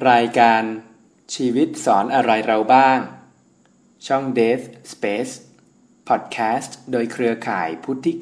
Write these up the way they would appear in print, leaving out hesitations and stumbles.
รายการชีวิตสอนอะไรเราบ้างช่อง Dev Space Podcast โดยเครือข่ายพุทธิ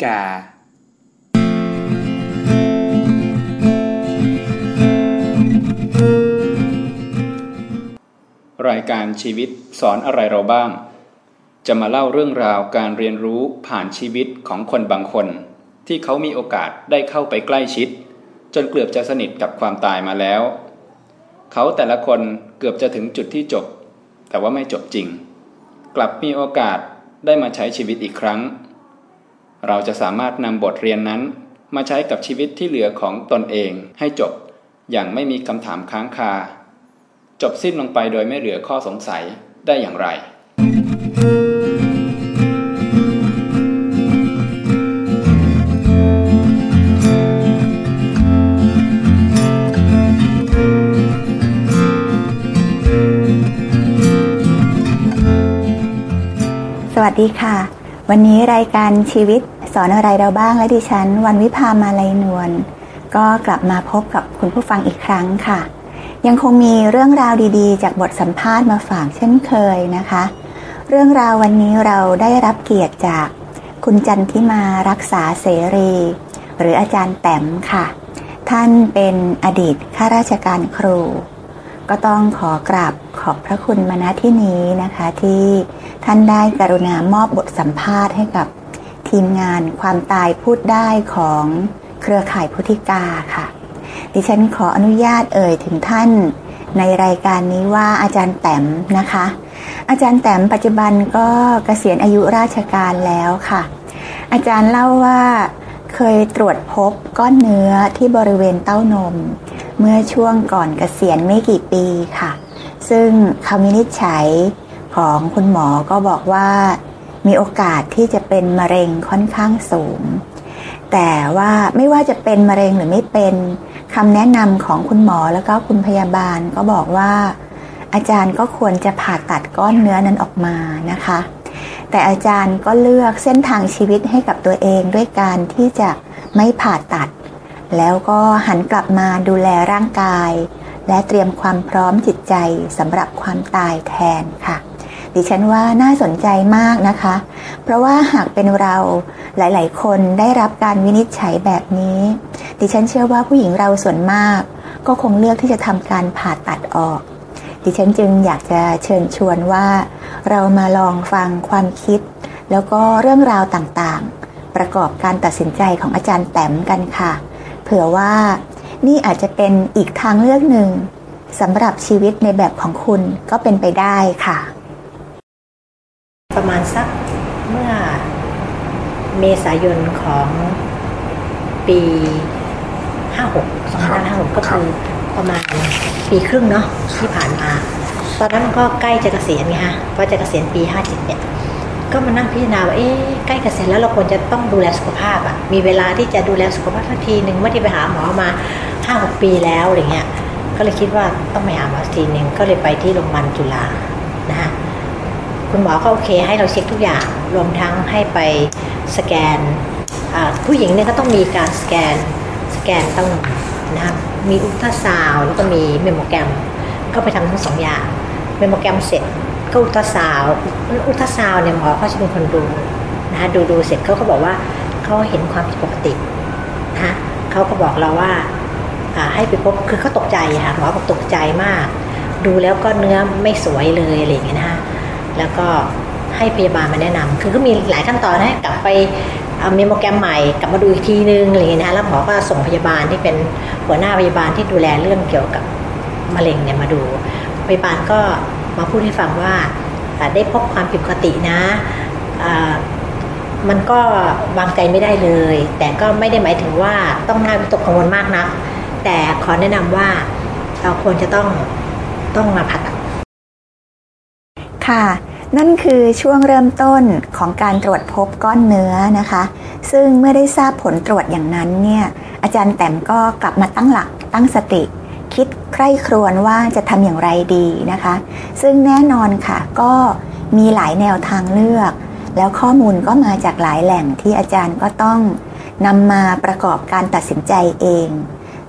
การายการชีวิตสอนอะไรเราบ้างจะมาเล่าเรื่องราวการเรียนรู้ผ่านชีวิตของคนบางคนที่เขามีโอกาสได้เข้าไปใกล้ชิดจนเกือบจะสนิทกับความตายมาแล้วเขาแต่ละคนเกือบจะถึงจุดที่จบแต่ว่าไม่จบจริงกลับมีโอกาสได้มาใช้ชีวิตอีกครั้งเราจะสามารถนำบทเรียนนั้นมาใช้กับชีวิตที่เหลือของตนเองให้จบอย่างไม่มีคำถามค้างคาจบสิ้นลงไปโดยไม่เหลือข้อสงสัยได้อย่างไรสวัสดีค่ะวันนี้รายการชีวิตสอนอะไรเราบ้างและดิฉันวันวิภามาลัยนวลก็กลับมาพบกับคุณผู้ฟังอีกครั้งค่ะยังคงมีเรื่องราวดีๆจากบทสัมภาษณ์มาฝากเช่นเคยนะคะเรื่องราววันนี้เราได้รับเกียรติจากคุณจันทิมารักษาเสรีหรืออาจารย์แต้มค่ะท่านเป็นอดีตข้าราชการครูก็ต้องขอกราบขอบพระคุณมาณที่นี้นะคะที่ท่านได้กรุณามอบบทสัมภาษณ์ให้กับทีมงานความตายพูดได้ของเครือข่ายพุทธิกาค่ะดิฉันขออนุญาตเอ่ยถึงท่านในรายการนี้ว่าอาจารย์แต้มนะคะอาจารย์แต้มปัจจุบันก็เกษียณอายุราชการแล้วค่ะอาจารย์เล่าว่าเคยตรวจพบก้อนเนื้อที่บริเวณเต้านมเมื่อช่วงก่อนเกษียณไม่กี่ปีค่ะซึ่งคำวินิจฉัยของคุณหมอก็บอกว่ามีโอกาสที่จะเป็นมะเร็งค่อนข้างสูงแต่ว่าไม่ว่าจะเป็นมะเร็งหรือไม่เป็นคำแนะนำของคุณหมอแล้วก็คุณพยาบาลก็บอกว่าอาจารย์ก็ควรจะผ่าตัดก้อนเนื้อนั้นออกมานะคะแต่อาจารย์ก็เลือกเส้นทางชีวิตให้กับตัวเองด้วยการที่จะไม่ผ่าตัดแล้วก็หันกลับมาดูแลร่างกายและเตรียมความพร้อมจิตใจสำหรับความตายแทนค่ะดิฉันว่าน่าสนใจมากนะคะเพราะว่าหากเป็นเราหลายๆคนได้รับการวินิจฉัยแบบนี้ดิฉันเชื่อว่าผู้หญิงเราส่วนมากก็คงเลือกที่จะทำการผ่าตัดออกดิฉันจึงอยากจะเชิญชวนว่าเรามาลองฟังความคิดแล้วก็เรื่องราวต่างๆประกอบการตัดสินใจของอาจารย์แต้มกันค่ะเผื่อว่านี่อาจจะเป็นอีกทางเลือกหนึ่งสำหรับชีวิตในแบบของคุณก็เป็นไปได้ค่ะประมาณสักเมื่อเมษายนของปี2556ก็คือประมาณปีครึ่งเนาะที่ผ่านมาตอนนั้นมันก็ใกล้จะเกษียณไงฮะเพราะจะเกษียณปี57เนี่ยก็มานั่งพิจารณาว่าใกล้เกษียณแล้วเราควรจะต้องดูแลสุขภาพอ่ะมีเวลาที่จะดูแลสุขภาพทันทีนึงไม่ได้ไปหาหมอมา 5-6 ปีแล้วอะไรเงี้ยก็เลยคิดว่าต้องไปหาหมอทีนึงก็เลยไปที่โรงพยาบาลจุฬานะฮะคุณหมอก็โอเคให้เราเช็คทุกอย่างรวมทั้งให้ไปสแกนผู้หญิงเนี่ยก็ต้องมีการสแกนเต้านมนะครับมีอุลตราซาวด์แล้วก็มีเมมโมแกรมก็ไปทำทั้งสองอย่างเมมโมแกรมเสร็จก็อุลตราซาวด์เนี่ยหมอเขาจะเป็นคนดูนะดูเสร็จเขาก็บอกว่าเขาเห็นความผิดปกตินะเขาก็บอกเราว่าให้ไปพบคือเขาตกใจค่ะหมอบอกตกใจมากดูแล้วก็เนื้อไม่สวยเลยอะไรอย่างเงี้ยนะฮะแล้วก็ให้พยาบาลมาแนะนำคือก็มีหลายขั้นตอนให้กลับไปเอาเมมโมแกรมใหม่กลับมาดูอีกทีนึงอะไรอย่างเงี้ยนะแล้วหมอก็ส่งพยาบาลที่เป็นหัวหน้าพยาบาลที่ดูแลเรื่องเกี่ยวกับมะเร็งเนี่ยมาดูพยาบาลก็มาพูดให้ฟังว่าได้พบความผิดปกตินะมันก็วางใจไม่ได้เลยแต่ก็ไม่ได้หมายถึงว่าต้องน่าวิตกกังวลมากนะแต่ขอแนะนำว่าเราควรจะต้องมาผ่าตัดค่ะนั่นคือช่วงเริ่มต้นของการตรวจพบก้อนเนื้อนะคะซึ่งเมื่อได้ทราบผลตรวจอย่างนั้นเนี่ยอาจารย์แต้มก็กลับมาตั้งหลักตั้งสติคิดใคร่ครวญว่าจะทำอย่างไรดีนะคะซึ่งแน่นอนค่ะก็มีหลายแนวทางเลือกแล้วข้อมูลก็มาจากหลายแหล่งที่อาจารย์ก็ต้องนำมาประกอบการตัดสินใจเอง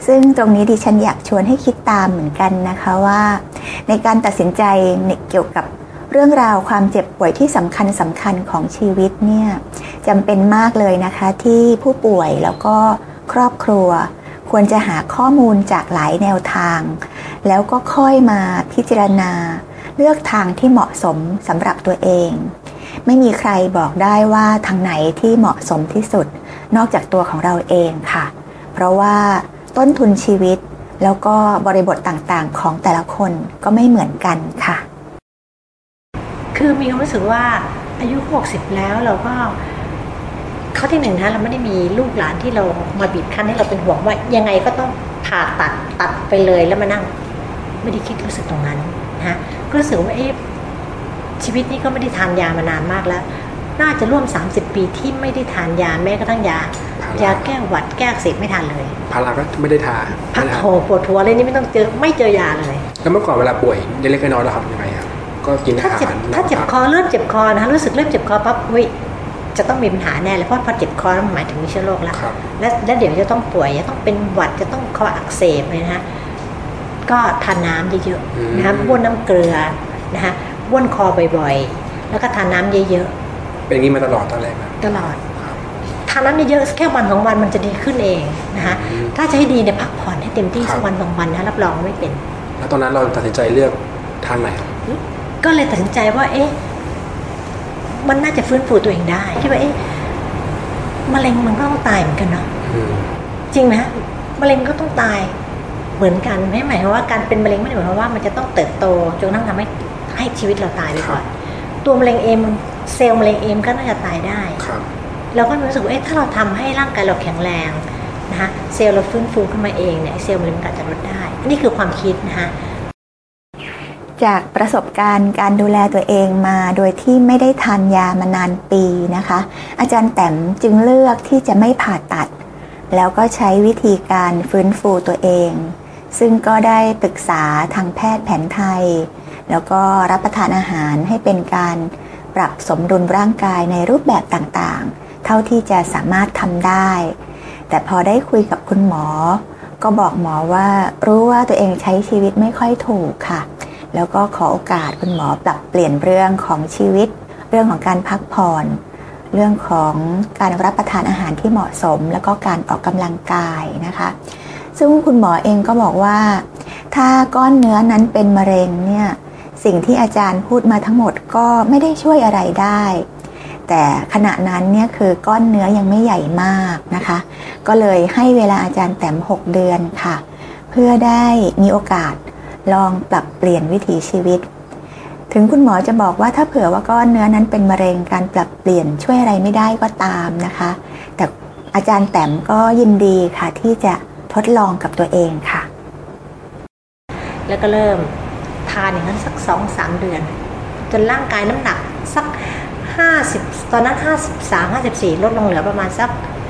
ซึ่งตรงนี้ดิฉันอยากชวนให้คิดตามเหมือนกันนะคะว่าในการตัดสินใจเกี่ยวกับเรื่องราวความเจ็บป่วยที่สำคัญของชีวิตเนี่ยจำเป็นมากเลยนะคะที่ผู้ป่วยแล้วก็ครอบครัวควรจะหาข้อมูลจากหลายแนวทางแล้วก็ค่อยมาพิจารณาเลือกทางที่เหมาะสมสำหรับตัวเองไม่มีใครบอกได้ว่าทางไหนที่เหมาะสมที่สุดนอกจากตัวของเราเองค่ะเพราะว่าต้นทุนชีวิตแล้วก็บริบทต่างๆของแต่ละคนก็ไม่เหมือนกันค่ะคือมีความรู้สึกว่าอายุ60แล้วเราก็ข้อที่หนึ่งนะเราไม่ได้มีลูกหลานที่เรามาบีบคั้นให้เราเป็นห่วงว่ายังไงก็ต้องผ่าตัดไปเลยแล้วมานั่งไม่ได้คิดรู้สึกตรงนั้นนะก็รู้สึกว่าชีวิตนี้ก็ไม่ได้ทานยามานานมากแล้วน่าจะร่วม30ปีที่ไม่ได้ทานยาแม้กระทั่งยาแก้หวัดแก้อักเสบไม่ทานเลยพาราก็ไม่ได้ทานพักโผปวดหัวเลยนี่ไม่เจอยาเลยแล้วเมื่อก่อนเวลาป่วยเล็กๆน้อยๆเราทำยังไงครับก็กินอาหารถ้าเจ็บคอเริ่มเจ็บคอนะรู้สึกเริ่มเจ็บคอปั๊บจะต้องมีปัญหาแน่เลยเพราะพอเจ็บคอแล้วหมายถึงมีเชื้อโรคแล้วและเดี๋ยวจะต้องป่วยจะต้องเป็นหวัดจะต้องคออักเสบเลยนะก็ทานน้ำเยอะๆนะคะบ้วนน้ำเกลือนะคะบ้วนคอบ่อยๆแล้วก็ทานน้ำเยอะๆเป็นอย่างนี้มาตลอดตอนแรกตลอดทานน้ำเยอะๆแค่วัน2วันมันจะดีขึ้นเองนะคะถ้าจะให้ดีเนี่ยพักผ่อนให้เต็มที่สักวัน2วันนะรับรองไม่เป็นแล้วตอนนั้นเราตัดสินใจเลือกทางไหนก็เลยตัดสินใจว่ามันน่าจะฟื้นฟูตัวเองได้คิดว่ามะเร็งมันก็ต้องตายเหมือนกันเนาะจริงไหมมะเร็งก็ต้องตายเหมือนกันไม่หมายความว่าการเป็นมะเร็งไม่ได้หมายความว่ามันจะต้องเติบโตจนกระทั่งทำให้ชีวิตเราตายไปก่อนตัวมะเร็งเองเซลล์มะเร็งเองก็น่าจะตายได้เราก็รู้สึกว่าถ้าเราทำให้ร่างกายเราแข็งแรงนะคะเซลล์เราฟื้นฟูขึ้นมาเองเนี่ยเซลล์มะเร็งก็จะลดได้นี่คือความคิดนะคะจากประสบการณ์การดูแลตัวเองมาโดยที่ไม่ได้ทานยามานานปีนะคะอาจารย์แต้มจึงเลือกที่จะไม่ผ่าตัดแล้วก็ใช้วิธีการฟื้นฟูตัวเองซึ่งก็ได้ปรึกษาทางแพทย์แผนไทยแล้วก็รับประทานอาหารให้เป็นการปรับสมดุลร่างกายในรูปแบบต่างๆเท่าที่จะสามารถทำได้แต่พอได้คุยกับคุณหมอก็บอกหมอว่ารู้ว่าตัวเองใช้ชีวิตไม่ค่อยถูกค่ะแล้วก็ขอโอกาสคุณหมอปรับเปลี่ยนเรื่องของชีวิตเรื่องของการพักผ่อนเรื่องของการรับประทานอาหารที่เหมาะสมแล้วก็การออกกำลังกายนะคะซึ่งคุณหมอเองก็บอกว่าถ้าก้อนเนื้อนั้นเป็นมะเร็งเนี่ยสิ่งที่อาจารย์พูดมาทั้งหมดก็ไม่ได้ช่วยอะไรได้แต่ขณะนั้นเนี่ยคือก้อนเนื้อยังไม่ใหญ่มากนะคะก็เลยให้เวลาอาจารย์แต้ม6 เดือนค่ะเพื่อได้มีโอกาสลองปรับเปลี่ยนวิถีชีวิตถึงคุณหมอจะบอกว่าถ้าเผื่อว่าก้อนเนื้อนั้นเป็นมะเร็งการปรับเปลี่ยนช่วยอะไรไม่ได้ก็ตามนะคะแต่อาจารย์แต้มก็ยินดีค่ะที่จะทดลองกับตัวเองค่ะแล้วก็เริ่มทานอย่างนั้นสัก 2-3 เดือนจนร่างกายน้ำหนักสัก50ตอนนั้น53-54ลดลงเหลือประมาณสัก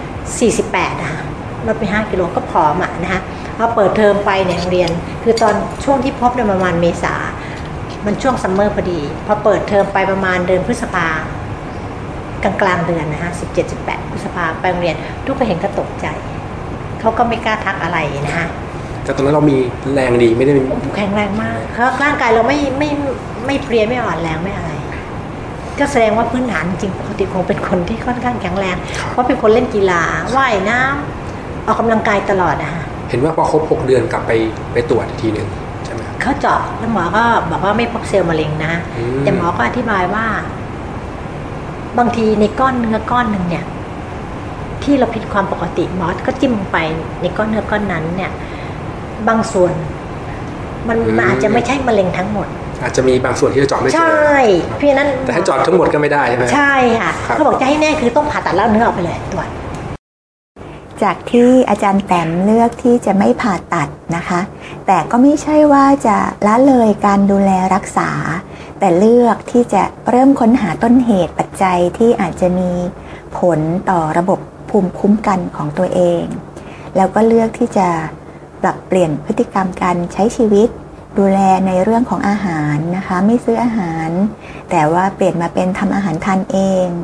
48นะคะลดไป5 กิโลก็ผอมนะคะพอเปิดเทอมไปเนี่ยโรงเรียนคือตอนช่วงที่พบเนี่ยประมาณเมษามันช่วงซัมเมอร์พอดีพอเปิดเทอมไปประมาณเดือนพฤษภากลางเดือนนะคะ17-18พฤษภาไปโรงเรียนทุกคนเห็นก็ตกใจเขาก็ไม่กล้าทักอะไรนะคะแต่ตอนนั้นเรามีแรงดีไม่ได้แข็งแรงมากเพราะร่างกายเราไม่เพลียไม่อ่อนแรงไม่อะไรก็แสดงว่าพื้นฐานจริงปกติคงเป็นคนที่ค่อนข้างแข็งแรงเพราะเป็นคนเล่นกีฬาว่ายน้ำออกกำลังกายตลอดนะคะเห็นว่าพอครบ6 เดือนกลับไปตรวจอีกทีนึงใช่ไหมเขาเจาะแล้วหมอก็บอกว่าไม่พบเซลล์มะเร็งนะแต่หมอก็อธิบายว่าบางทีในก้อนเนื้อก้อนหนึ่งเนี่ยที่เราผิดความปกติหมอก็จิ้มลงไปในก้อนเนื้อก้อนนั้นเนี่ยบางส่วนมันอาจจะไม่ใช่มะเร็งทั้งหมดอาจจะมีบางส่วนที่เราเจาะไม่เจอใช่เพราะนั้นแต่ให้เจาะทั้งหมดก็ไม่ได้ใช่ไหมใช่ค่ะเขาบอกจะให้แน่คือต้องผ่าตัดแล้วเนื้อออกไปเลยตรวจจากที่อาจารย์แต้มเลือกที่จะไม่ผ่าตัดนะคะแต่ก็ไม่ใช่ว่าจะละเลยการดูแลรักษาแต่เลือกที่จะเริ่มค้นหาต้นเหตุปัจจัยที่อาจจะมีผลต่อระบบภูมิคุ้มกันของตัวเองแล้วก็เลือกที่จะปรับเปลี่ยนพฤติกรรมการใช้ชีวิตดูแลในเรื่องของอาหารนะคะไม่ซื้ออาหารแต่ว่าเปลี่ยนมาเป็นทำอาหารทานเอง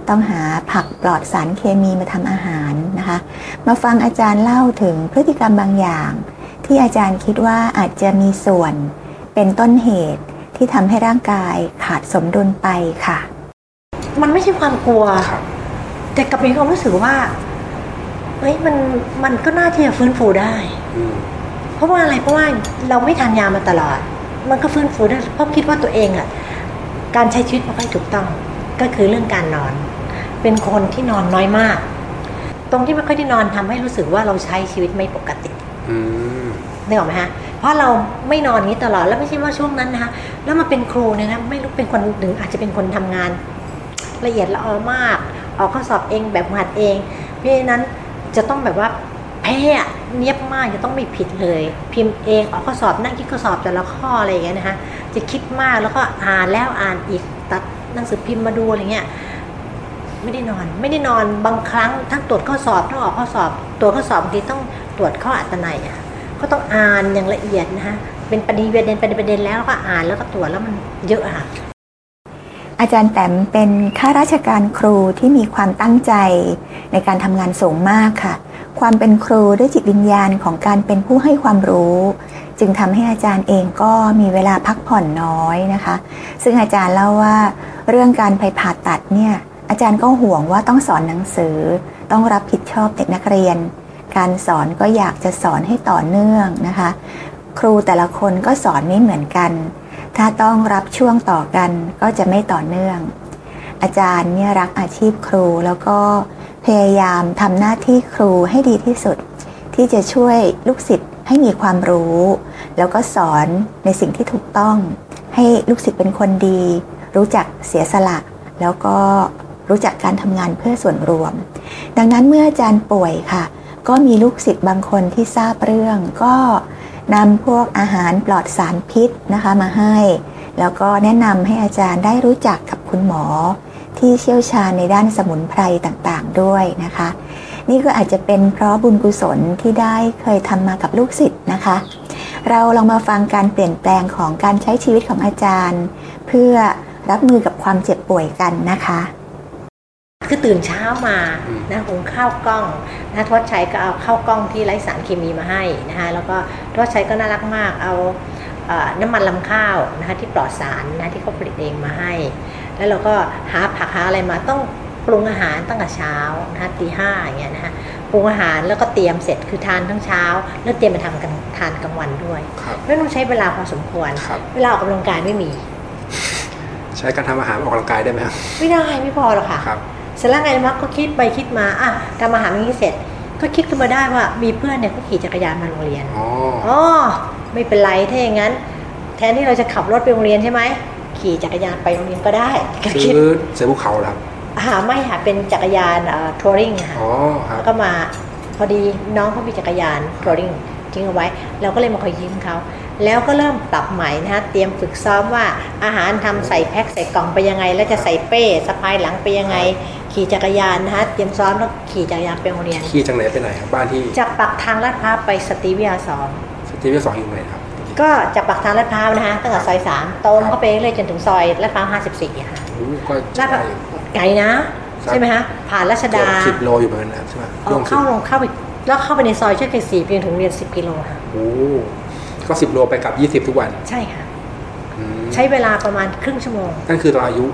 ต้องหาผักปลอดสารเคมีมาทำอาหารนะคะมาฟังอาจารย์เล่าถึงพฤติกรรมบางอย่างที่อาจารย์คิดว่าอาจจะมีส่วนเป็นต้นเหตุที่ทำให้ร่างกายขาดสมดุลไปค่ะมันไม่ใช่ความกลัวแต่กลับมีความรู้สึกว่าเฮ้ยมันก็น่าที่จะฟื้นฟูได้เพราะว่าอะไรเพราะว่าเราไม่ทานยามาตลอดมันก็ฟื้นฟูได้เพราะคิดว่าตัวเองการใช้ชีวิตไม่ค่อยถูกต้องก็คือเรื่องการนอนเป็นคนที่นอนน้อยมากตรงที่ไม่ค่อยได้นอนทำให้รู้สึกว่าเราใช้ชีวิตไม่ปกตินึกออกไหมฮะเพราะเราไม่นอนอย่างนี้ตลอดแล้วไม่ใช่ว่าช่วงนั้นนะคะแล้วมาเป็นครูเนี่ยนะไม่รู้เป็นคนหนึ่งอาจจะเป็นคนทำงานละเอียดละออมากออกข้อสอบเองแบบหัดเองเพราะฉะนั้นจะต้องแบบว่าแพ้เนียบมากจะต้องไม่ผิดเลยพิมพ์เองออกข้อสอบนั่งคิดข้อสอบแต่ละข้ออะไรอย่างเงี้ยนะคะจะคิดมากแล้วก็อ่านแล้วอ่านอีกตัดหนังสือพิมพ์มาดูอะไรเงี้ยไม่ได้นอนบางครั้งทั้งตรวจข้อสอบต้องออกข้อสอบตรวจข้อสอบบางทีต้องตรวจข้ออัตนัยก็ต้องอ่านอย่างละเอียดนะคะเป็นประเด็นแล้วก็อ่านแล้วก็ตรวจแล้วมันเยอะค่ะอาจารย์แต้มเป็นข้าราชการครูที่มีความตั้งใจในการทำงานสูงมากค่ะความเป็นครูด้วยจิตวิญญาณของการเป็นผู้ให้ความรู้จึงทำให้อาจารย์เองก็มีเวลาพักผ่อนน้อยนะคะซึ่งอาจารย์เล่าว่าเรื่องการไปผ่าตัดเนี่ยอาจารย์ก็ห่วงว่าต้องสอนหนังสือต้องรับผิดชอบเด็กนักเรียนการสอนก็อยากจะสอนให้ต่อเนื่องนะคะครูแต่ละคนก็สอนไม่เหมือนกันถ้าต้องรับช่วงต่อกันก็จะไม่ต่อเนื่องอาจารย์เนี่ยรักอาชีพครูแล้วก็พยายามทำหน้าที่ครูให้ดีที่สุดที่จะช่วยลูกศิษย์ให้มีความรู้แล้วก็สอนในสิ่งที่ถูกต้องให้ลูกศิษย์เป็นคนดีรู้จักเสียสละแล้วก็รู้จักการทำงานเพื่อส่วนรวมดังนั้นเมื่ออาจารย์ป่วยค่ะก็มีลูกศิษย์บางคนที่ทราบเรื่องก็นำพวกอาหารปลอดสารพิษนะคะมาให้แล้วก็แนะนำให้อาจารย์ได้รู้จักกับคุณหมอที่เชี่ยวชาญในด้านสมุนไพรต่างๆด้วยนะคะนี่ก็อาจจะเป็นเพราะบุญกุศลที่ได้เคยทำมากับลูกศิษย์นะคะเราลองมาฟังการเปลี่ยนแปลงของการใช้ชีวิตของอาจารย์เพื่อรับมือกับความเจ็บป่วยกันนะคะคือตื่นเช้ามานะหุงข้าวกล้องนะทวชชัยก็เอาข้าวกล้องที่ไร้สารเคมีมาให้นะคะแล้วก็ทวชชัยก็น่ารักมากเอาน้ำมันลำข้าวนะคะที่ปลอดสารนะที่เขาผลิตเองมาให้แล้วเราก็หาผักหาอะไรมาต้องปรุงอาหารตั้งแต่เช้านะคะตี 5อย่างเงี้ยนะคะปรุงอาหารแล้วก็เตรียมเสร็จคือทานทั้งเช้าแล้วเตรียมไปทำกันทานกลางวันด้วยไม่ต้องใช้เวลาพอสมควรเวลาออกกำลังกายไม่มีใช้การทำอาหารออกกำลังกายได้ไหมครับไม่ได้ไม่พอหรอกค่ะเสร็จแล้วไงมักก็คิดไปคิดมาทำอาหารนี้เสร็จก็คิดขึ้นมาได้ว่ามีเพื่อนเนี่ยเขาขี่จักรยานมาโรงเรียนไม่เป็นไรถ้าอย่างนั้นแทนที่เราจะขับรถไปโรงเรียนใช่ไหมขี่จักรยานไปโรงเรียนก็ได้ซื้อเสือภูเขาครับไม่ค่ะเป็นจักรยานทัวริงค่ะแล้วก็มาพอดีน้องเขามีจักรยานทัวริงทิ้งเอาไว้เราก็เลยมาคอยยืมเขาแล้วก็เริ่มปรับใหม่นะคะเตรียมฝึกซ้อมว่าอาหารทำใส่แพ็คใส่กล่องไปยังไงแล้วจะใส่เป้สะพายหลังไปยังไงขี่จักรยานนะคะเตรียมซ้อมแล้วขี่จักรยานไปโรงเรียนขี่จากไหนไปไหนครับบ้านที่จากปากทางลาดพร้าวไปสตรีวิทยา2 อยู่ไหนครับก็จากปากทางลาดพร้าวนะคะตั้งแต่ซอย3ตรงเข้าไปเลยจนถึงซอยลาดพร้าว54ค่ะก็ลาดพร้าวไกลนะใช่ไหมคะผ่านรัชดา 10 โลอยู่เหมือนกันใช่ไหมเข้าไปแล้วเข้าไปในซอยเชือก4เพียงถึงเรียน10 กิโลค่ะก็10 โลไปกับ20ทุกวันใช่ค่ะใช้เวลาประมาณครึ่งชั่วโมงนั่นคือตอนอายุ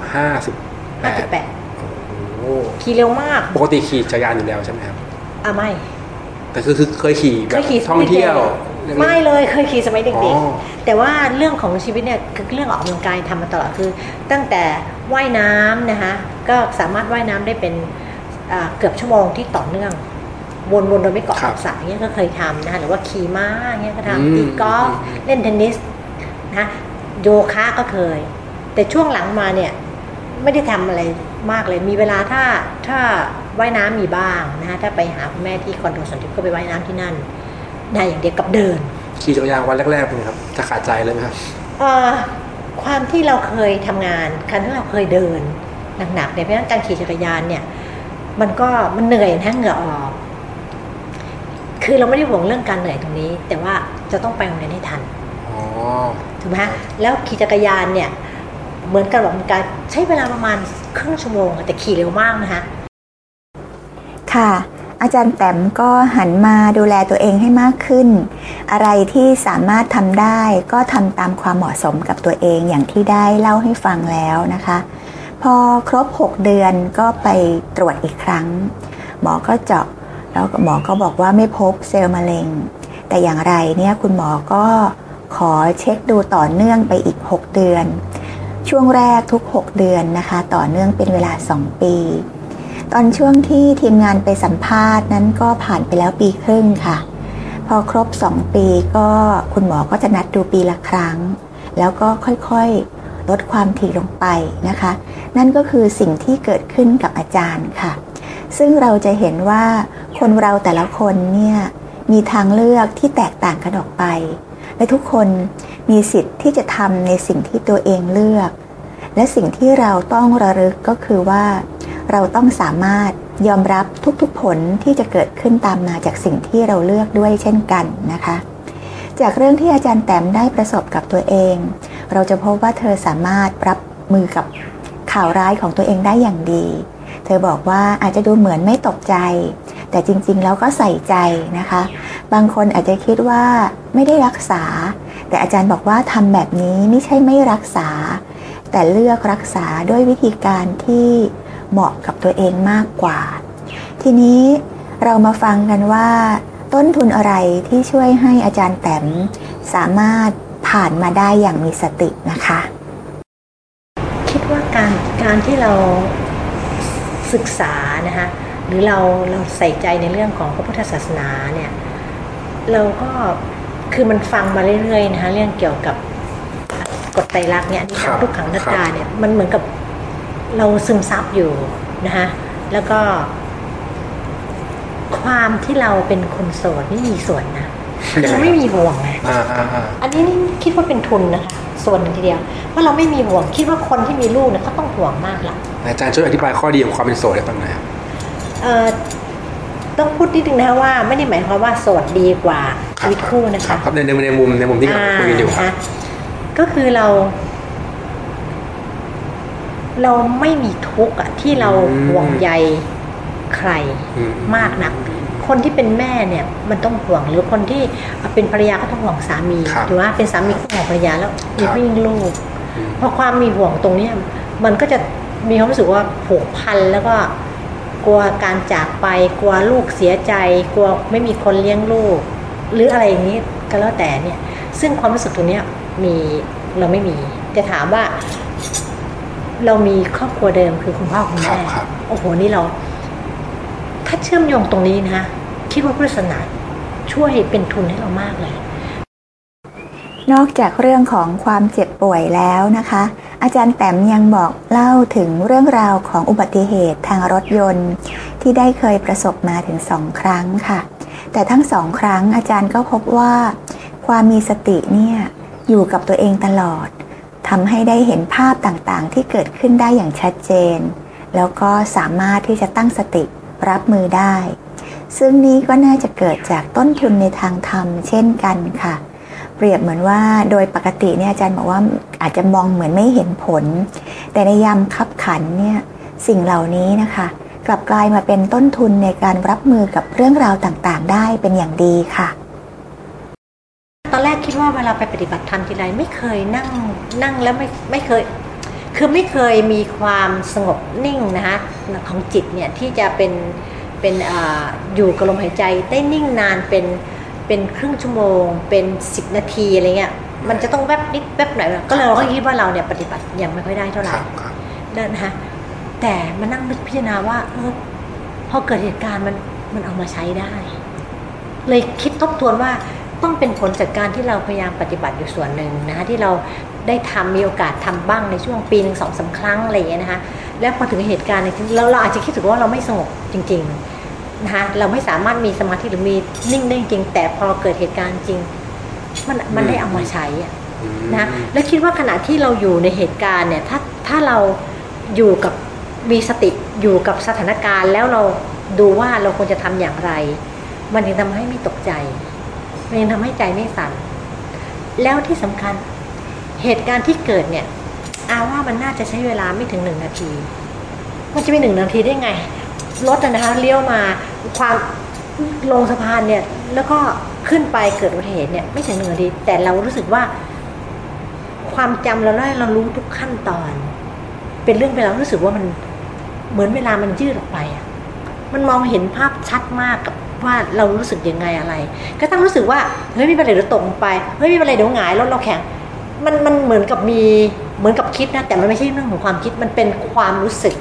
58 ขี่เร็วมากปกติขี่จักรยานอยู่แล้วใช่ไหมครับไม่แต่คือเคยขี่แบบท่องเที่ยวไม่เลยเคยขี่สมัยเด็กๆแต่ว่าเรื่องของชีวิตเนี่ยคือเรื่องออกกำลังกายทำมาตลอดคือตั้งแต่ว่ายน้ำนะคะก็สามารถว่ายน้ำได้เป็นเกือบชั่วโมงที่ต่อเนื่องวนโดยไม่เกาะกับสระเงี้ยก็เคยทำนะคะหรือว่าขี่ม้าเงี้ยก็ทำตีกอล์ฟเล่นเทนนิสนะโยคะก็เคยแต่ช่วงหลังมาเนี่ยไม่ได้ทำอะไรมากเลยมีเวลาถ้าว่ายน้ำมีบ้างนะคะถ้าไปหาคุณแม่ที่คอนโดสันติก็ไปว่ายน้ำที่นั่นได้อย่างเดียวกับเดินขี่จักรยานวันแรกๆเป็นครับจะขาดใจเลยไหมครับความที่เราเคยทำงานครั้งที่เราเคยเดินหนักๆเนี่ยเพราะฉะนั้นการขี่จักรยานเนี่ยมันเหนื่อยนะเหงื่อออกคือเราไม่ได้ห่วงเรื่องการเหนื่อยตรงนี้แต่ว่าจะต้องไปโรงเรียนให้ทันถูกไหมฮะแล้วขี่จักรยานเนี่ยเหมือนกับแบบการใช้เวลาประมาณครึ่งชั่วโมงแต่ขี่เร็วมากนะคะค่ะอาจารย์แต้มก็หันมาดูแลตัวเองให้มากขึ้นอะไรที่สามารถทำได้ก็ทำตามความเหมาะสมกับตัวเองอย่างที่ได้เล่าให้ฟังแล้วนะคะพอครบ6 เดือนก็ไปตรวจอีกครั้งหมอก็เจาะแล้วหมอก็บอกว่าไม่พบเซลล์มะเร็งแต่อย่างไรเนี่ยคุณหมอก็ขอเช็คดูต่อเนื่องไปอีก6 เดือนช่วงแรกทุก6 เดือนนะคะต่อเนื่องเป็นเวลา2 ปีตอนช่วงที่ทีมงานไปสัมภาษณ์นั้นก็ผ่านไปแล้วปีครึ่งค่ะพอครบ2 ปีก็คุณหมอก็จะนัดดูปีละครั้งแล้วก็ค่อยๆลดความถี่ลงไปนะคะนั่นก็คือสิ่งที่เกิดขึ้นกับอาจารย์ค่ะซึ่งเราจะเห็นว่าคนเราแต่ละคนเนี่ยมีทางเลือกที่แตกต่างกันออกไปและทุกคนมีสิทธิ์ที่จะทำในสิ่งที่ตัวเองเลือกและสิ่งที่เราต้องระลึกก็คือว่าเราต้องสามารถยอมรับทุกๆผลที่จะเกิดขึ้นตามมาจากสิ่งที่เราเลือกด้วยเช่นกันนะคะจากเรื่องที่อาจารย์แต้มได้ประสบกับตัวเองเราจะพบว่าเธอสามารถรับมือกับข่าวร้ายของตัวเองได้อย่างดีเธอบอกว่าอาจจะดูเหมือนไม่ตกใจแต่จริงๆแล้วก็ใส่ใจนะคะบางคนอาจจะคิดว่าไม่ได้รักษาแต่อาจารย์บอกว่าทำแบบนี้ไม่ใช่ไม่รักษาแต่เลือกรักษาด้วยวิธีการที่เหมาะกับตัวเองมากกว่าทีนี้เรามาฟังกันว่าต้นทุนอะไรที่ช่วยให้อาจารย์แต้มสามารถผ่านมาได้อย่างมีสตินะคะคิดว่าการที่เราศึกษานะคะหรือเราใส่ใจในเรื่องของพระพุทธศาสนาเนี่ยเราก็คือมันฟังมาเรื่อยๆนะคะเรื่องเกี่ยวกับกฎไตรลักษณ์เนี่ยอนิจจังทุกขังอนัตตาเนี่ยมันเหมือนกับเราซึมซับอยู่นะคะแล้วก็ความที่เราเป็นคนโสดไม่มีส่วนนะเราไม่มีห่วงไงอันนี้นี่คิดว่าเป็นทุนนะคะส่วนหนึ่งทีเดียวว่าเราไม่มีห่วงคิดว่าคนที่มีลูกเนี่ยเขาต้องห่วงมากละอาจารย์ช่วยอธิบายข้อดีของความเป็นโสดได้บ้างไหมครับต้องพูดนิดนึงนะคะว่าไม่ได้หมายความว่าโสดดีกว่าชีวิตคู่นะคะครับในมุมที่คุยกันอยู่ครับก็คือเราไม่มีทุกข์ที่เราห่วงใยใครมากนักคนที่เป็นแม่เนี่ยมันต้องห่วงหรือคนที่เป็นภรรยาก็ต้องห่วงสามีถูกไหมเป็นสามีก็ห่วงภรรยาแล้วมีก็ยิ่งลูกเพราะความมีห่วงตรงนี้มันก็จะมีความรู้สึกว่าผูกพันแล้วก็กลัวการจากไปกลัวลูกเสียใจกลัวไม่มีคนเลี้ยงลูกหรืออะไรอย่างนี้ก็แล้วแต่เนี่ยซึ่งความรู้สึกตรงนี้เราไม่มีจะถามว่าเรามีครอบครัวเดิมคือคุณพ่อคุณแม่โอ้โหนี่เราถ้าเชื่อมโยงตรงนี้นะคิดว่าพุทธศาสนาช่วยเป็นทุนให้เรามากเลยนอกจากเรื่องของความเจ็บป่วยแล้วนะคะอาจารย์แต้มยังบอกเล่าถึงเรื่องราวของอุบัติเหตุทางรถยนต์ที่ได้เคยประสบมาถึง2 ครั้งค่ะแต่ทั้ง2 ครั้งอาจารย์ก็พบว่าความมีสติเนี่ยอยู่กับตัวเองตลอดทำให้ได้เห็นภาพต่างๆที่เกิดขึ้นได้อย่างชัดเจนแล้วก็สามารถที่จะตั้งสติรับมือได้ซึ่งนี้ก็น่าจะเกิดจากต้นทุนในทางธรรมเช่นกันค่ะเปรียบเหมือนว่าโดยปกติเนี่ยอาจารย์บอกว่าอาจจะมองเหมือนไม่เห็นผลแต่ในยามคับขันเนี่ยสิ่งเหล่านี้นะคะกลับกลายมาเป็นต้นทุนในการรับมือกับเรื่องราวต่างๆได้เป็นอย่างดีค่ะตอนแรกคิดว่าเวลาไปปฏิบัติธรรมทีไรไม่เคยนั่งแล้วไม่เคยคือไม่เคยมีความสงบนิ่งนะคะของจิตเนี่ยที่จะเป็นอยู่กับลมหายใจได้นิ่งนานเป็นครึ่งชั่วโมงเป็น10 นาทีอะไรเงี้ยมันจะต้องแวบนิดแวบหน่อยก็เลยเราก็คิดว่าเราเนี่ยปฏิบัติยังไม่ค่อยได้เท่าไหร่นั่นนะคะแต่มานั่งนึกพิจารณาว่าพอเกิดเหตุการณ์มันเอามาใช้ได้เลยคิดทบทวนว่าต้องเป็นผลจากการที่เราพยายามปฏิบัติอยู่ส่วนหนึ่งนะคะที่เราได้มีโอกาสทำบ้างในช่วงปีนึง2-3 ครั้งอะไรอย่างเงี้ยนะคะแล้วพอถึงเหตุการณ์เราอาจจะคิดถึงว่าเราไม่สงบจริงๆนะคะเราไม่สามารถมีสมาธิหรือมีนิ่งได้จริงแต่พอเกิดเหตุการณ์จริงมันได้เอามาใช้นะแล้วคิดว่าขณะที่เราอยู่ในเหตุการณ์เนี่ยถ้าเราอยู่กับมีสติอยู่กับสถานการณ์แล้วเราดูว่าเราควรจะทำอย่างไรมันยังทำให้ไม่ตกใจมันยังทำให้ใจไม่สั่นแล้วที่สำคัญเหตุการณ์ที่เกิดเนี่ยว่ามันน่าจะใช้เวลาไม่ถึง1 นาทีมันจะไม่1 นาทีได้ไงรถนะคะเลี้ยวมาความลงสะพานเนี่ยแล้วก็ขึ้นไปเกิดอุบัติเหตุเนี่ยไม่ถึง1 นาทีแต่เรารู้สึกว่าความจำเราได้เรารู้ทุกขั้นตอนเป็นเรื่องเวลารู้สึกว่ามันเหมือนเวลามันยืดออกไปมันมองเห็นภาพชัดมากกับว่าเรารู้สึกยังไงอะไรก็ต้องรู้สึกว่าเฮ้ยไม่เป็นไรเดี๋ยวตกลงไปเฮ้ยไม่เป็นไรเดี๋ยวหงายรถเราแข็งมันเหมือนกับคิดนะแต่มันไม่ใช่เรื่องของความคิดมันเป็นความรู้สึก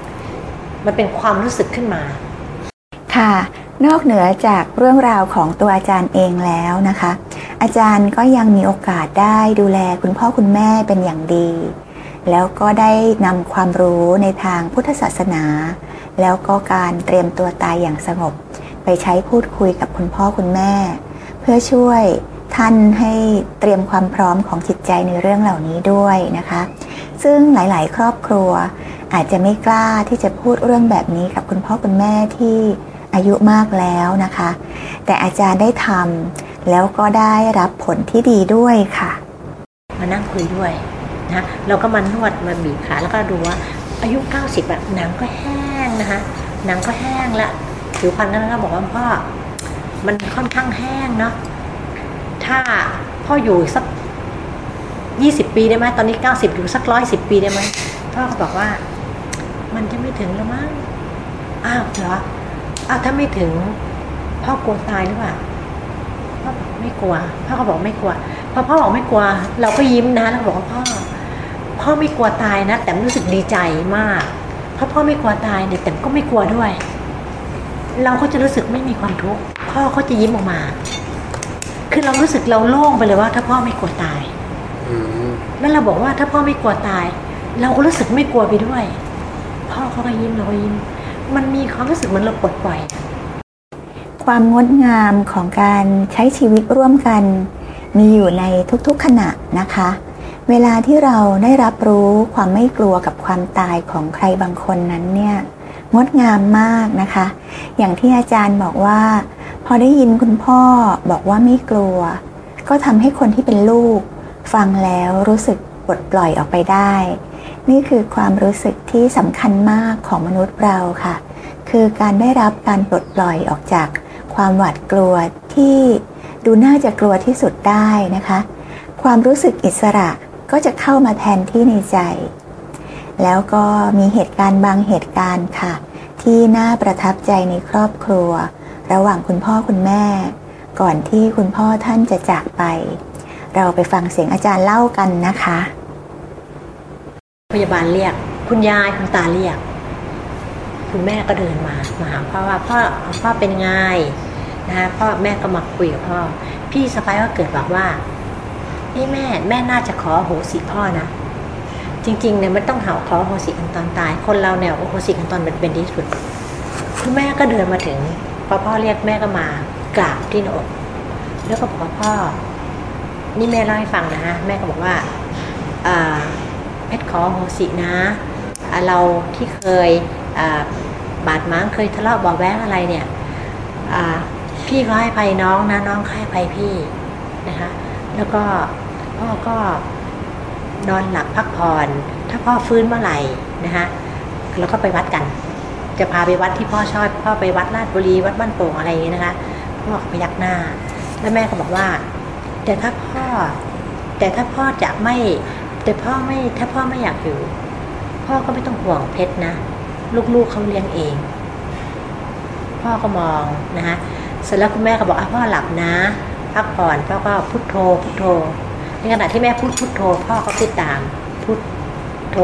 ขึ้นมาค่ะนอกเหนือจากเรื่องราวของตัวอาจารย์เองแล้วนะคะอาจารย์ก็ยังมีโอกาสได้ดูแลคุณพ่อคุณแม่เป็นอย่างดีแล้วก็ได้นำความรู้ในทางพุทธศาสนาแล้วก็การเตรียมตัวตายอย่างสงบไปใช้พูดคุยกับคุณพ่อคุณแม่เพื่อช่วยท่านให้เตรียมความพร้อมของจิตใจในเรื่องเหล่านี้ด้วยนะคะซึ่งหลายๆครอบครัวอาจจะไม่กล้าที่จะพูดเรื่องแบบนี้กับคุณพ่อคุณแม่ที่อายุมากแล้วนะคะแต่อาจารย์ได้ทำแล้วก็ได้รับผลที่ดีด้วยค่ะมานั่งคุยด้วยนะเราก็มานวดมาบีบขาแล้วก็ดูว่าอายุ90แบบหนังก็แห้งนะคะหนังก็แห้งละผิวพรรณนั้นก็บอกว่าพ่อมันค่อนข้างแห้งเนาะถ้าพ่ออยู่สัก20 ปีได้ไหมตอนนี้90อยู่สัก110 ปีได้ไหมพ่อก็บอกว่ามันจะไม่ถึงแล้วมั้งเหรอถ้าไม่ถึงพ่อกลัวตายหรือเปล่าพ่อบอกไม่กลัวพ่อก็บอกไม่กลัวพอพ่อบอกไม่กลัวเราก็ยิ้มนะแล้วบอกว่าพ่อไม่กลัวตายนะแต่รู้สึกดีใจมากเพราะพ่อไม่กลัวตายเนี่ยแต่ก็ไม่กลัวด้วยเราก็จะรู้สึกไม่มีความทุกข์พ่อเขาจะยิ้มออกมาคือเรารู้สึกเราโล่งไปเลยว่าถ้าพ่อไม่กลัวตายแล้วเราบอกว่าถ้าพ่อไม่กลัวตายเราก็รู้สึกไม่กลัวไปด้วยพ่อเขาก็ยิ้มเราก็ยิ้มมันมีความรู้สึกเหมือนเราปลดปล่อยความงดงามของการใช้ชีวิตร่วมกันมีอยู่ในทุกๆขณะนะคะเวลาที่เราได้รับรู้ความไม่กลัวกับความตายของใครบางคนนั้นเนี่ยงดงามมากนะคะอย่างที่อาจารย์บอกว่าพอได้ยินคุณพ่อบอกว่าไม่กลัวก็ทำให้คนที่เป็นลูกฟังแล้วรู้สึกปลดปล่อยออกไปได้นี่คือความรู้สึกที่สำคัญมากของมนุษย์เราค่ะคือการได้รับการปลดปล่อยออกจากความหวาดกลัวที่ดูน่าจะกลัวที่สุดได้นะคะความรู้สึกอิสระก็จะเข้ามาแทนที่ในใจแล้วก็มีเหตุการณ์บางเหตุการณ์ค่ะที่น่าประทับใจในครอบครัวระหว่างคุณพ่อคุณแม่ก่อนที่คุณพ่อท่านจะจากไปเราไปฟังเสียงอาจารย์เล่ากันนะคะพยาบาลเรียกคุณยายคุณตาเรียกคุณแม่ก็เดินมาหาพ่อว่าพ่อเป็นไงนะพ่อแม่ก็มาคุยกับพ่อพี่สะใภ้ก็เกิดบอกว่านี่แม่น่าจะขอโหสิพ่อนะจริงๆเนี่ยมันต้องขอโหสิกันตอนตายคนเราเนี่ยโหสิกันตอนเป็นที่สุดคุณแม่ก็เดินมาถึงพอพ่อเรียกแม่ก็มากราบที่หน้าอกแล้วก็บอกว่าพ่อนี่แม่เล่าให้ฟังนะแม่ก็บอกว่าเพชรขอโหสินะเราที่เคยบาดหมางเคยทะเลาะเบาะแว้งอะไรเนี่ยพี่ก็ให้อภัยน้องนะน้องให้อภัยพี่นะคะแล้วก็พ่อก็นอนหลับพักผ่อนถ้าพ่อฟื้นเมื่อไหร่นะคะเราก็ไปวัดกันจะพาไปวัดที่พ่อชอบพ่อไปวัดลาดบุรีวัดบ้านโป่งอะไรอย่างนี้นะคะพ่อก็พยักหน้าแล้วแม่ก็บอกว่าแต่ถ้าพ่อจะไม่ถ้าพ่อไม่อยากอยู่พ่อก็ไม่ต้องห่วงเพชรนะลูกๆเขาเลี้ยงเองพ่อก็มองนะคะเสร็จแล้วคุณแม่ก็บอกพ่อหลับนะพักผ่อนพ่อก็พุทโธในขณะที่แม่พุทโธพ่อก็ติดตามพุทโธ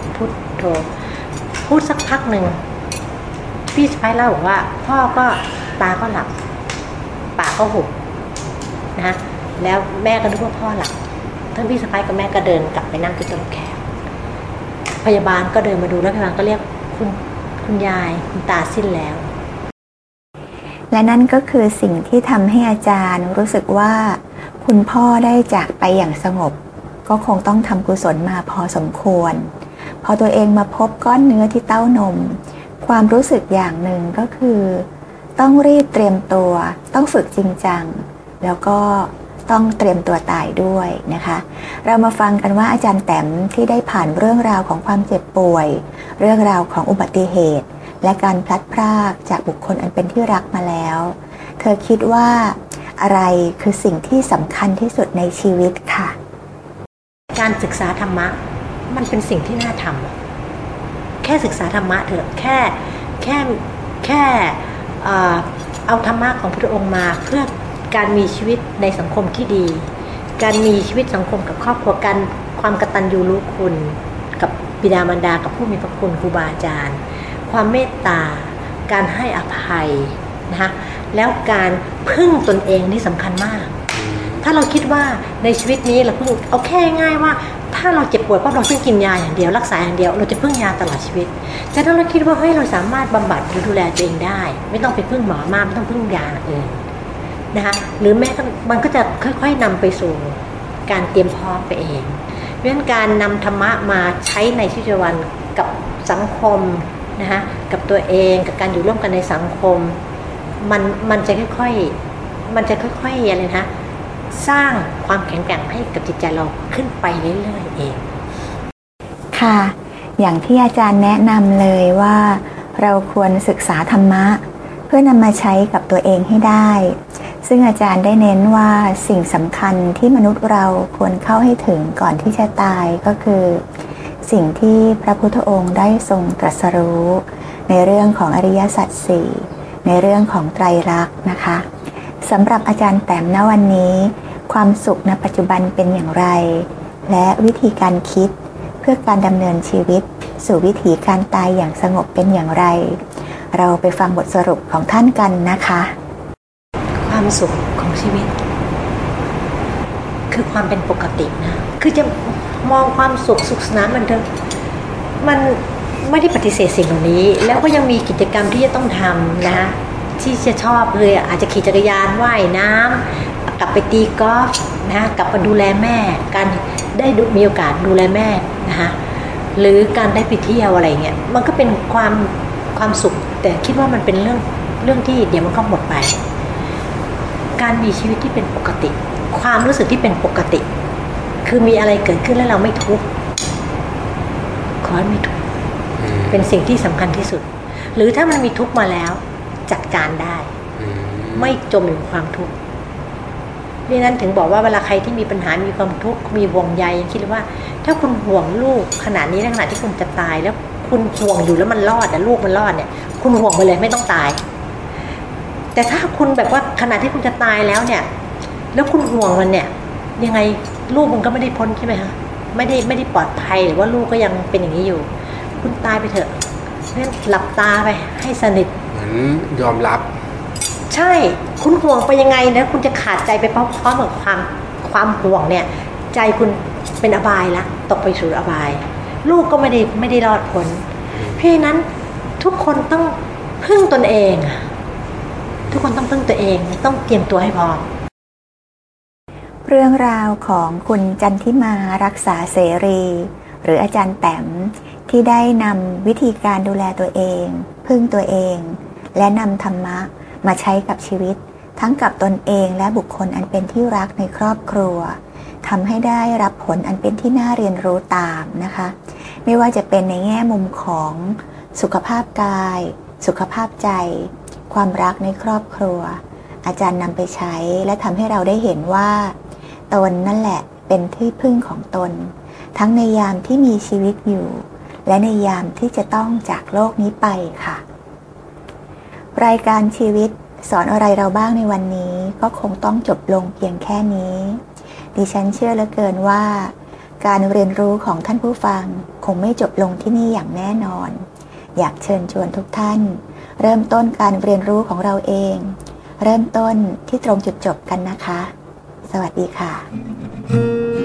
พูดสักพักหนึ่งพี่สะใภ้เล่าบอกว่าพ่อก็ตาก็หลับปากก็หุบนะแล้วแม่ก็นึกว่าพ่อหลับทั้งพี่สะใภ้กับแม่ก็เดินกลับไปนั่งที่โต๊ะแขกพยาบาลก็เดินมาดูแล้วพยาบาลก็เรียกคุณยายคุณตาสิ้นแล้วและนั่นก็คือสิ่งที่ทำให้อาจารย์รู้สึกว่าคุณพ่อได้จากไปอย่างสงบก็คงต้องทำกุศลมาพอสมควรพอตัวเองมาพบก้อนเนื้อที่เต้านมความรู้สึกอย่างหนึ่งก็คือต้องรีบเตรียมตัวต้องฝึกจริงจังแล้วก็ต้องเตรียมตัวตายด้วยนะคะเรามาฟังกันว่าอาจารย์แต้มที่ได้ผ่านเรื่องราวของความเจ็บป่วยเรื่องราวของอุบัติเหตุและการพลัดพรากจากบุคคลอันเป็นที่รักมาแล้วเธอคิดว่าอะไรคือสิ่งที่สำคัญที่สุดในชีวิตค่ะการศึกษาธรรมะมันเป็นสิ่งที่น่าทำแค่ศึกษาธรรมะเถอะแค่เอาธรรมะของพระองค์มาเพื่อการมีชีวิตในสังคมที่ดีการมีชีวิตสังคมกับครอบครัวกันความกตัญญูรู้คุณกับบิดามารดากับผู้มีพระคุณครูบาอาจารย์ความเมตตาการให้อภัยนะคะแล้วการพึ่งตนเองนี่สำคัญมากถ้าเราคิดว่าในชีวิตนี้เราพึ่งเอาแค่ง่ายว่าถ้าเราเจ็บป่วยปั๊บเราต้องกินยาอย่างเดียวรักษาอย่างเดียวเราจะพึ่งยาตลอดชีวิตแต่ถ้าเราคิดว่าเฮ้ยเราสามารถบำบัดหรือดูแลตัวเองได้ไม่ต้องไปพึ่งหมอมากไม่ต้องพึ่งยาอื่นนะคะหรือแม้มันก็จะค่อยๆนำไปสู่การเตรียมพร้อมไปเองเพราะฉะนั้นการนำธรรมะมาใช้ในชีวิตประจำวันกับสังคมนะคะกับตัวเองกับการอยู่ร่วมกันในสังคมมันจะค่อยๆอะไรนะสร้างความแข็งแกร่งให้กับจิตใจเราขึ้นไปเรื่อยๆเองค่ะอย่างที่อาจารย์แนะนำเลยว่าเราควรศึกษาธรรมะเพื่อนำมาใช้กับตัวเองให้ได้ซึ่งอาจารย์ได้เน้นว่าสิ่งสำคัญที่มนุษย์เราควรเข้าให้ถึงก่อนที่จะตายก็คือสิ่งที่พระพุทธองค์ได้ทรงตรัสรู้ในเรื่องของอริยสัจสี่ในเรื่องของไตรลักษณ์นะคะสำหรับอาจารย์แต้มณวันนี้ความสุขในปัจจุบันเป็นอย่างไรและวิธีการคิดเพื่อการดำเนินชีวิตสู่วิถีการตายอย่างสงบเป็นอย่างไรเราไปฟังบทสรุปของท่านกันนะคะความสุขของชีวิตคือความเป็นปกตินะคือจะมองความสุขสนานมันเถอะมันไม่ได้ปฏิเสธสิ่งเหล่านี้แล้วก็ยังมีกิจกรรมที่จะต้องทำนะที่จะชอบเลยอาจจะขี่จักรยานว่ายน้ำกลับไปตีกอล์ฟนะกลับมาดูแลแม่การได้มีโอกาสดูแลแม่นะคะหรือการได้ไปเที่ยวอะไรเงี้ยมันก็เป็นความสุขแต่คิดว่ามันเป็นเรื่องที่เดี๋ยวมันก็หมดไปการมีชีวิตที่เป็นปกติความรู้สึกที่เป็นปกติคือมีอะไรเกิดขึ้นแล้วเราไม่ทุกข์ขอให้ไม่ทุกข์เป็นสิ่งที่สำคัญที่สุดหรือถ้ามันมีทุกข์มาแล้วจัดการได้ไม่จมอยู่ความทุกข์ดังนั้นถึงบอกว่าเวลาใครที่มีปัญหามีความทุกข์มีห่วงใยคิดว่าถ้าคุณห่วงลูกขนาดนี้ในขณะที่คุณจะตายแล้วคุณห่วงอยู่แล้วมันรอดแต่ลูกมันรอดเนี่ยคุณห่วงไปเลยไม่ต้องตายแต่ถ้าคุณแบบว่าขณะที่คุณจะตายแล้วเนี่ยแล้วคุณห่วงมันเนี่ยยังไงลูกมันก็ไม่ได้พ้นใช่ไหมคะไม่ได้ปลอดภัยหรือว่าลูกก็ยังเป็นอย่างนี้อยู่คุณตายไปเถอะงั้นหลับตาไปให้สนิทเหมือนยอมรับใช่คุณห่วงไปยังไงนะคุณจะขาดใจไปพร้อมๆกับความห่วงเนี่ยใจคุณเป็นอบายละตกไปสู่อบายลูกก็ไม่ได้รอดพ้นเพราะฉะนั้นทุกคนต้องพึ่งตนเองทุกคนต้องพึ่งตัวเองต้องเตรียมตัวให้พร้อมเรื่องราวของคุณจันทิมารักษาเสรีหรืออาจารย์แต้มที่ได้นำวิธีการดูแลตัวเองพึ่งตัวเองและนำธรรมะมาใช้กับชีวิตทั้งกับตนเองและบุคคลอันเป็นที่รักในครอบครัวทำให้ได้รับผลอันเป็นที่น่าเรียนรู้ตามนะคะไม่ว่าจะเป็นในแง่มุมของสุขภาพกายสุขภาพใจความรักในครอบครัวอาจารย์นำไปใช้และทำให้เราได้เห็นว่าตนนั่นแหละเป็นที่พึ่งของตนทั้งในยามที่มีชีวิตอยู่และในยามที่จะต้องจากโลกนี้ไปค่ะรายการชีวิตสอนอะไรเราบ้างในวันนี้ก็คงต้องจบลงเพียงแค่นี้ดิฉันเชื่อเหลือเกินว่าการเรียนรู้ของท่านผู้ฟังคงไม่จบลงที่นี่อย่างแน่นอนอยากเชิญชวนทุกท่านเริ่มต้นการเรียนรู้ของเราเองเริ่มต้นที่ตรงจุดจบกันนะคะสวัสดีค่ะ